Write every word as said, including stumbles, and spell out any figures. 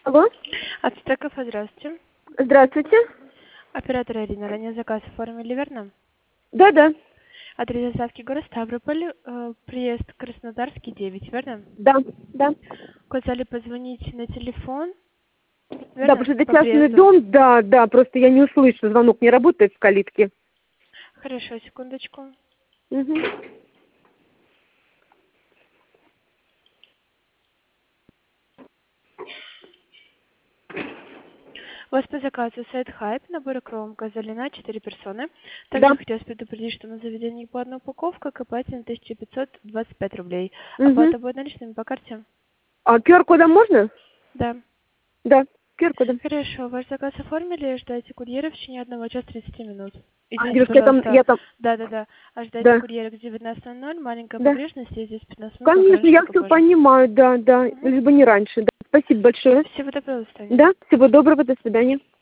Алло. Ацтеков, здравствуйте. Здравствуйте. Оператор Ирина, ранее заказ оформили, верно? Да-да. Адрес доставки город Ставрополь, э, приезд Краснодарский, девять, верно? Да, да. Указали позвонить на телефон, Да, верно? потому что это По частный приезду. дом, да, да, просто я не услышу, звонок не работает в калитке. Хорошо, секундочку. Угу. У вас по заказу сайт Хайп, набор икром, газолина, четыре персоны. Да. Также хотелось предупредить, что на заведении по одной упаковка, копательная тысяча пятьсот двадцать пять рублей. Угу. Оплата будет наличными по карте? А ку ар-кодом можно? Да. Да, ку ар-кодом. Хорошо, ваш заказ оформили, ждайте курьера в течение одного часа тридцати минут. А, Извините, девушка, я там, пожалуйста. я там, Да-да-да. Ожидайте да, курьера к девятнадцати ноль-ноль, маленькая да. погрешность, и здесь пятнадцать минут, как Конечно, раньше, я так и все позже. понимаю, да, да, Угу. лишь бы не раньше, да. Спасибо большое. Всего доброго, до свидания. Да, всего доброго, до свидания.